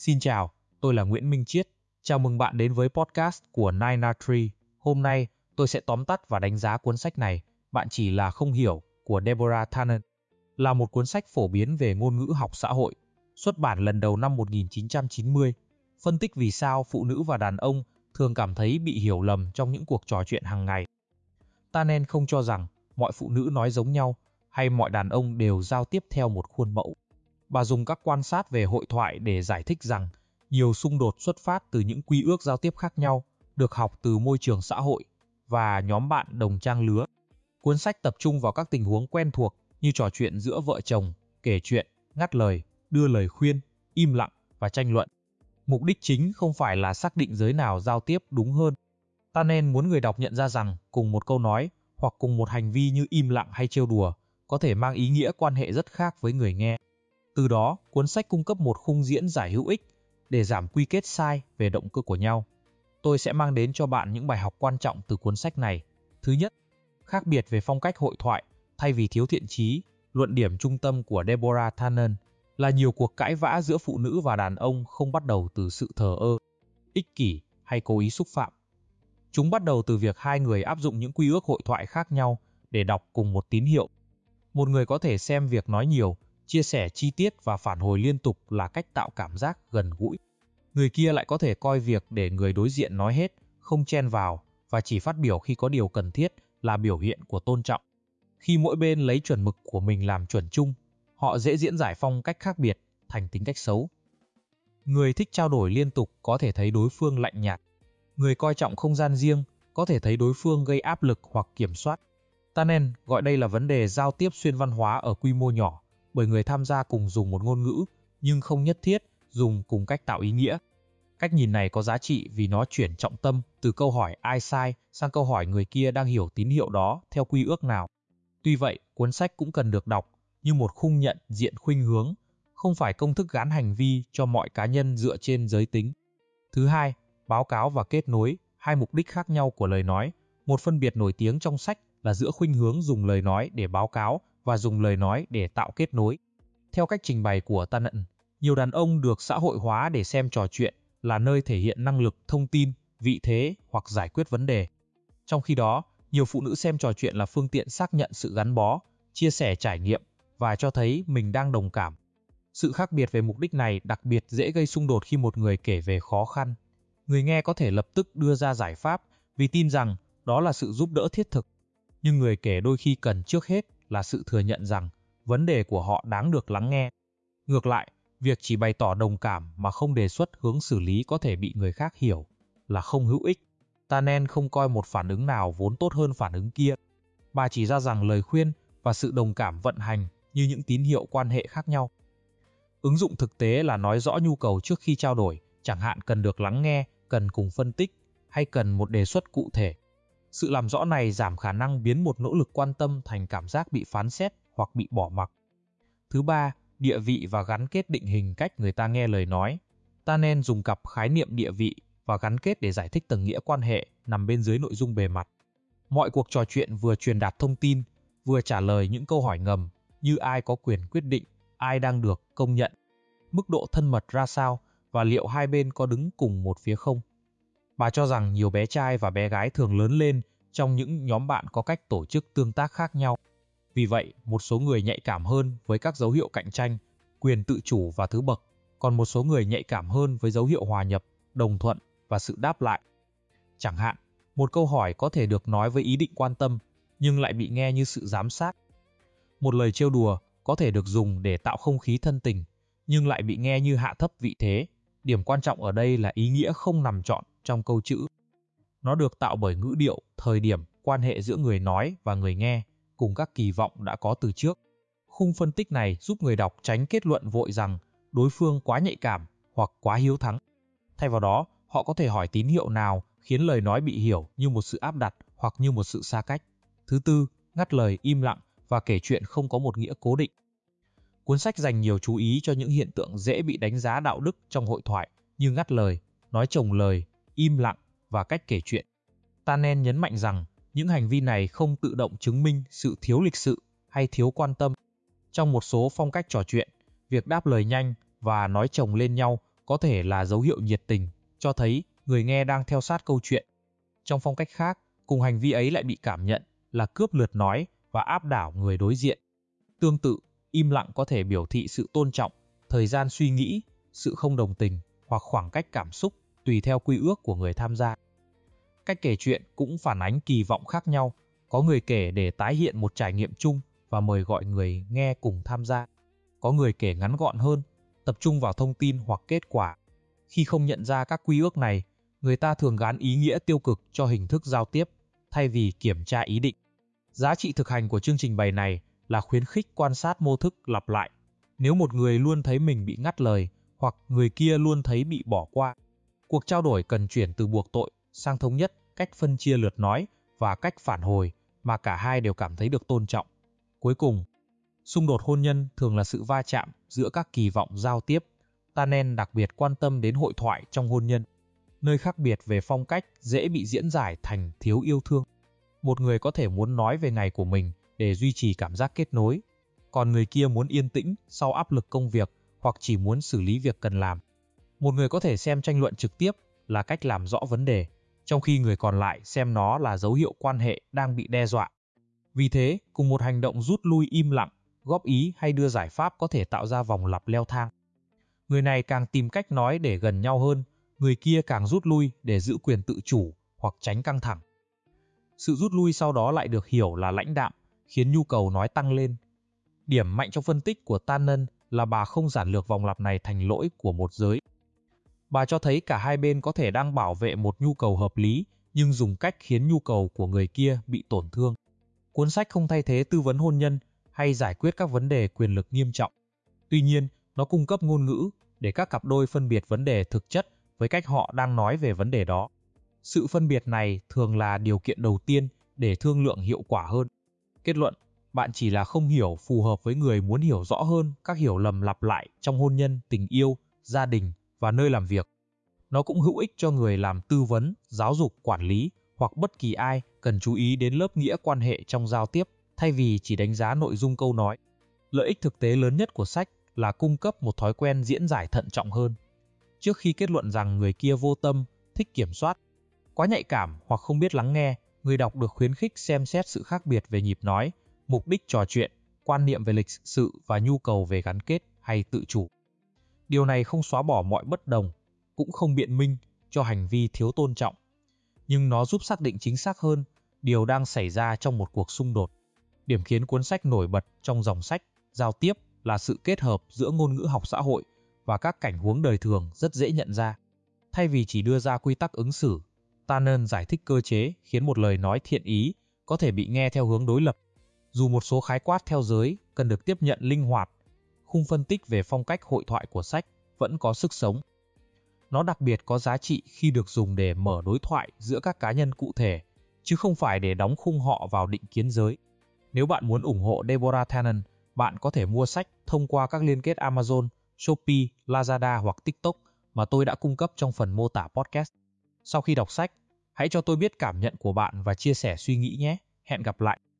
Xin chào, tôi là Nguyễn Minh Chiết. Chào mừng bạn đến với podcast của 903. Hôm nay, tôi sẽ tóm tắt và đánh giá cuốn sách này, Bạn chỉ là không hiểu, của Deborah Tannen. Là một cuốn sách phổ biến về ngôn ngữ học xã hội, xuất bản lần đầu năm 1990, phân tích vì sao phụ nữ và đàn ông thường cảm thấy bị hiểu lầm trong những cuộc trò chuyện hàng ngày. Tannen không cho rằng mọi phụ nữ nói giống nhau hay mọi đàn ông đều giao tiếp theo một khuôn mẫu. Bà dùng các quan sát về hội thoại để giải thích rằng nhiều xung đột xuất phát từ những quy ước giao tiếp khác nhau, được học từ môi trường xã hội và nhóm bạn đồng trang lứa. Cuốn sách tập trung vào các tình huống quen thuộc như trò chuyện giữa vợ chồng, kể chuyện, ngắt lời, đưa lời khuyên, im lặng và tranh luận. Mục đích chính không phải là xác định giới nào giao tiếp đúng hơn. Tannen muốn người đọc nhận ra rằng cùng một câu nói hoặc cùng một hành vi như im lặng hay trêu đùa có thể mang ý nghĩa quan hệ rất khác với người nghe. Từ đó, cuốn sách cung cấp một khung diễn giải hữu ích để giảm quy kết sai về động cơ của nhau. Tôi sẽ mang đến cho bạn những bài học quan trọng từ cuốn sách này. Thứ nhất, khác biệt về phong cách hội thoại thay vì thiếu thiện chí. Luận điểm trung tâm của Deborah Tannen là nhiều cuộc cãi vã giữa phụ nữ và đàn ông không bắt đầu từ sự thờ ơ, ích kỷ hay cố ý xúc phạm. Chúng bắt đầu từ việc hai người áp dụng những quy ước hội thoại khác nhau để đọc cùng một tín hiệu. Một người có thể xem việc nói nhiều, chia sẻ chi tiết và phản hồi liên tục là cách tạo cảm giác gần gũi. Người kia lại có thể coi việc để người đối diện nói hết, không chen vào và chỉ phát biểu khi có điều cần thiết là biểu hiện của tôn trọng. Khi mỗi bên lấy chuẩn mực của mình làm chuẩn chung, họ dễ diễn giải phong cách khác biệt thành tính cách xấu. Người thích trao đổi liên tục có thể thấy đối phương lạnh nhạt. Người coi trọng không gian riêng có thể thấy đối phương gây áp lực hoặc kiểm soát. Tannen gọi đây là vấn đề giao tiếp xuyên văn hóa ở quy mô nhỏ, bởi người tham gia cùng dùng một ngôn ngữ, nhưng không nhất thiết dùng cùng cách tạo ý nghĩa. Cách nhìn này có giá trị vì nó chuyển trọng tâm từ câu hỏi ai sai sang câu hỏi người kia đang hiểu tín hiệu đó theo quy ước nào. Tuy vậy, cuốn sách cũng cần được đọc như một khung nhận diện khuynh hướng, không phải công thức gán hành vi cho mọi cá nhân dựa trên giới tính. Thứ hai, báo cáo và kết nối, hai mục đích khác nhau của lời nói. Một phân biệt nổi tiếng trong sách là giữa khuynh hướng dùng lời nói để báo cáo và dùng lời nói để tạo kết nối. Theo cách trình bày của Tannen, nhiều đàn ông được xã hội hóa để xem trò chuyện là nơi thể hiện năng lực, thông tin, vị thế hoặc giải quyết vấn đề. Trong khi đó, nhiều phụ nữ xem trò chuyện là phương tiện xác nhận sự gắn bó, chia sẻ trải nghiệm và cho thấy mình đang đồng cảm. Sự khác biệt về mục đích này đặc biệt dễ gây xung đột khi một người kể về khó khăn. Người nghe có thể lập tức đưa ra giải pháp vì tin rằng đó là sự giúp đỡ thiết thực. Nhưng người kể đôi khi cần trước hết là sự thừa nhận rằng vấn đề của họ đáng được lắng nghe. Ngược lại, việc chỉ bày tỏ đồng cảm mà không đề xuất hướng xử lý có thể bị người khác hiểu là không hữu ích. Tannen không coi một phản ứng nào vốn tốt hơn phản ứng kia. Bà chỉ ra rằng lời khuyên và sự đồng cảm vận hành như những tín hiệu quan hệ khác nhau. Ứng dụng thực tế là nói rõ nhu cầu trước khi trao đổi, chẳng hạn cần được lắng nghe, cần cùng phân tích hay cần một đề xuất cụ thể. Sự làm rõ này giảm khả năng biến một nỗ lực quan tâm thành cảm giác bị phán xét hoặc bị bỏ mặc. Thứ ba, địa vị và gắn kết định hình cách người ta nghe lời nói. Tannen dùng cặp khái niệm địa vị và gắn kết để giải thích tầng nghĩa quan hệ nằm bên dưới nội dung bề mặt. Mọi cuộc trò chuyện vừa truyền đạt thông tin, vừa trả lời những câu hỏi ngầm như ai có quyền quyết định, ai đang được công nhận, mức độ thân mật ra sao và liệu hai bên có đứng cùng một phía không. Bà cho rằng nhiều bé trai và bé gái thường lớn lên trong những nhóm bạn có cách tổ chức tương tác khác nhau. Vì vậy, một số người nhạy cảm hơn với các dấu hiệu cạnh tranh, quyền tự chủ và thứ bậc, còn một số người nhạy cảm hơn với dấu hiệu hòa nhập, đồng thuận và sự đáp lại. Chẳng hạn, một câu hỏi có thể được nói với ý định quan tâm, nhưng lại bị nghe như sự giám sát. Một lời trêu đùa có thể được dùng để tạo không khí thân tình, nhưng lại bị nghe như hạ thấp vị thế. Điểm quan trọng ở đây là ý nghĩa không nằm trọn trong câu chữ. Nó được tạo bởi ngữ điệu, thời điểm, quan hệ giữa người nói và người nghe, cùng các kỳ vọng đã có từ trước. Khung phân tích này giúp người đọc tránh kết luận vội rằng đối phương quá nhạy cảm hoặc quá hiếu thắng. Thay vào đó, họ có thể hỏi tín hiệu nào khiến lời nói bị hiểu như một sự áp đặt hoặc như một sự xa cách. Thứ tư, ngắt lời, im lặng và kể chuyện không có một nghĩa cố định. Cuốn sách dành nhiều chú ý cho những hiện tượng dễ bị đánh giá đạo đức trong hội thoại như ngắt lời, nói chồng lời, im lặng và cách kể chuyện. Tannen nhấn mạnh rằng những hành vi này không tự động chứng minh sự thiếu lịch sự hay thiếu quan tâm. Trong một số phong cách trò chuyện, việc đáp lời nhanh và nói chồng lên nhau có thể là dấu hiệu nhiệt tình, cho thấy người nghe đang theo sát câu chuyện. Trong phong cách khác, cùng hành vi ấy lại bị cảm nhận là cướp lượt nói và áp đảo người đối diện. Tương tự, im lặng có thể biểu thị sự tôn trọng, thời gian suy nghĩ, sự không đồng tình hoặc khoảng cách cảm xúc tùy theo quy ước của người tham gia. Cách kể chuyện cũng phản ánh kỳ vọng khác nhau, có người kể để tái hiện một trải nghiệm chung và mời gọi người nghe cùng tham gia. Có người kể ngắn gọn hơn, tập trung vào thông tin hoặc kết quả. Khi không nhận ra các quy ước này, người ta thường gán ý nghĩa tiêu cực cho hình thức giao tiếp, thay vì kiểm tra ý định. Giá trị thực hành của chương trình bày này là khuyến khích quan sát mô thức lặp lại. Nếu một người luôn thấy mình bị ngắt lời, hoặc người kia luôn thấy bị bỏ qua, cuộc trao đổi cần chuyển từ buộc tội sang thống nhất cách phân chia lượt nói và cách phản hồi mà cả hai đều cảm thấy được tôn trọng. Cuối cùng, xung đột hôn nhân thường là sự va chạm giữa các kỳ vọng giao tiếp. Ta nên đặc biệt quan tâm đến hội thoại trong hôn nhân. Nơi khác biệt về phong cách dễ bị diễn giải thành thiếu yêu thương. Một người có thể muốn nói về ngày của mình để duy trì cảm giác kết nối, còn người kia muốn yên tĩnh sau áp lực công việc hoặc chỉ muốn xử lý việc cần làm. Một người có thể xem tranh luận trực tiếp là cách làm rõ vấn đề, trong khi người còn lại xem nó là dấu hiệu quan hệ đang bị đe dọa. Vì thế, cùng một hành động rút lui im lặng, góp ý hay đưa giải pháp có thể tạo ra vòng lặp leo thang. Người này càng tìm cách nói để gần nhau hơn, người kia càng rút lui để giữ quyền tự chủ hoặc tránh căng thẳng. Sự rút lui sau đó lại được hiểu là lãnh đạm, khiến nhu cầu nói tăng lên. Điểm mạnh trong phân tích của Tannen là bà không giản lược vòng lặp này thành lỗi của một giới. Bà cho thấy cả hai bên có thể đang bảo vệ một nhu cầu hợp lý, nhưng dùng cách khiến nhu cầu của người kia bị tổn thương. Cuốn sách không thay thế tư vấn hôn nhân hay giải quyết các vấn đề quyền lực nghiêm trọng. Tuy nhiên, nó cung cấp ngôn ngữ để các cặp đôi phân biệt vấn đề thực chất với cách họ đang nói về vấn đề đó. Sự phân biệt này thường là điều kiện đầu tiên để thương lượng hiệu quả hơn. Kết luận, bạn chỉ là không hiểu phù hợp với người muốn hiểu rõ hơn các hiểu lầm lặp lại trong hôn nhân, tình yêu, gia đình và nơi làm việc. Nó cũng hữu ích cho người làm tư vấn, giáo dục, quản lý hoặc bất kỳ ai cần chú ý đến lớp nghĩa quan hệ trong giao tiếp thay vì chỉ đánh giá nội dung câu nói. Lợi ích thực tế lớn nhất của sách là cung cấp một thói quen diễn giải thận trọng hơn. Trước khi kết luận rằng người kia vô tâm, thích kiểm soát, quá nhạy cảm hoặc không biết lắng nghe, người đọc được khuyến khích xem xét sự khác biệt về nhịp nói, mục đích trò chuyện, quan niệm về lịch sự và nhu cầu về gắn kết hay tự chủ. Điều này không xóa bỏ mọi bất đồng, cũng không biện minh cho hành vi thiếu tôn trọng, nhưng nó giúp xác định chính xác hơn điều đang xảy ra trong một cuộc xung đột. Điểm khiến cuốn sách nổi bật trong dòng sách giao tiếp là sự kết hợp giữa ngôn ngữ học xã hội và các cảnh huống đời thường rất dễ nhận ra. Thay vì chỉ đưa ra quy tắc ứng xử, Tannen giải thích cơ chế khiến một lời nói thiện ý có thể bị nghe theo hướng đối lập. Dù một số khái quát theo giới cần được tiếp nhận linh hoạt, khung phân tích về phong cách hội thoại của sách vẫn có sức sống. Nó đặc biệt có giá trị khi được dùng để mở đối thoại giữa các cá nhân cụ thể, chứ không phải để đóng khung họ vào định kiến giới. Nếu bạn muốn ủng hộ Deborah Tannen, bạn có thể mua sách thông qua các liên kết Amazon, Shopee, Lazada hoặc TikTok mà tôi đã cung cấp trong phần mô tả podcast. Sau khi đọc sách, hãy cho tôi biết cảm nhận của bạn và chia sẻ suy nghĩ nhé. Hẹn gặp lại!